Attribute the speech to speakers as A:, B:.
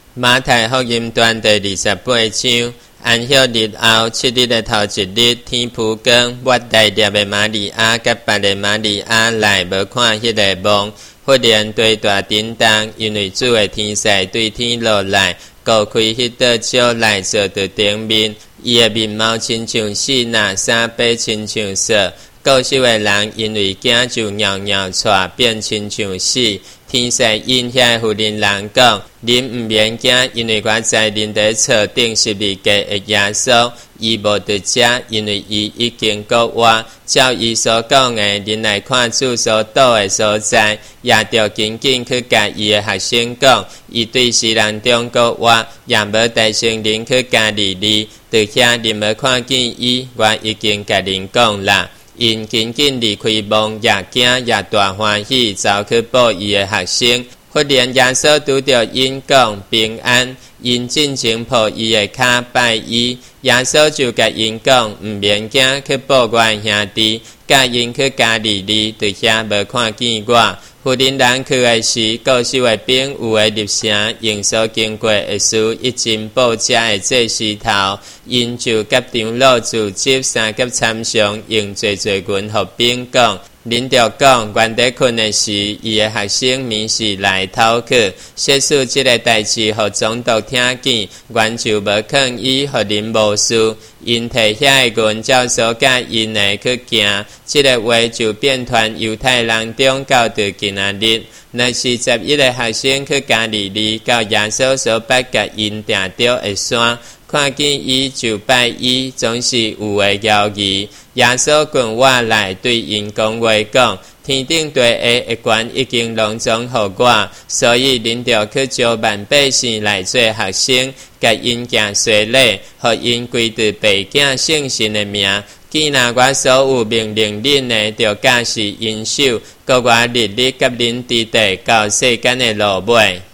A: 马太福音段第28章，安息日後7日的頭一日，天晡光，抹大粒的瑪利亞甲別的瑪利亞來無看迄個夢，忽然對大震動，因為主的天使對天落來，高開迄道照來坐在頂面，伊的面貌親像死那，衫被親像雪。高手的人因為驚就尿尿帶，變親像死。天使因遐婦人人講：恁毋免驚，因為我知恁在錯頂12架的耶穌，伊無在遮，因為伊已經告我，照伊所講的，恁來看主所倒的所在，也着緊緊去甲伊的學生講，伊對世人中告我，也無帶聖靈去加利利，在遐恁無看見伊，我已經甲恁講啦。因緊緊離開夢，也驚也大歡喜，走去報伊的學生。忽然耶穌拄着因講平安，因進前抱伊的腳拜伊。耶穌就甲因講：毋免驚，去報我的兄弟，甲因去加利利，在遐無看見我。婦人人去的時，高手的兵有的入城，用所經過的事，一盡報這的這時頭，因就甲長老組織三甲參詳，用濟濟群互兵講。恁着講，原在困的時，伊的學生眠時來偷去，說出這個代志，互總督聽見，原就無肯伊，互恁無事。因提遐個群照所教因的去行，這個話就變傳猶太人中到到今仔日。若是11個學生去加利利，到耶穌所捌甲因定着的山，看見伊就拜伊，總是有的謠言。耶穌滾我來對因講話講：天頂地下的權已經攏總予我，所以恁着去招萬百姓來做學生，甲因行洗禮，互因歸在爸囝聖神的名。既然我所有命令恁的，着假是因守，告我日日甲恁佇地到世間的落尾。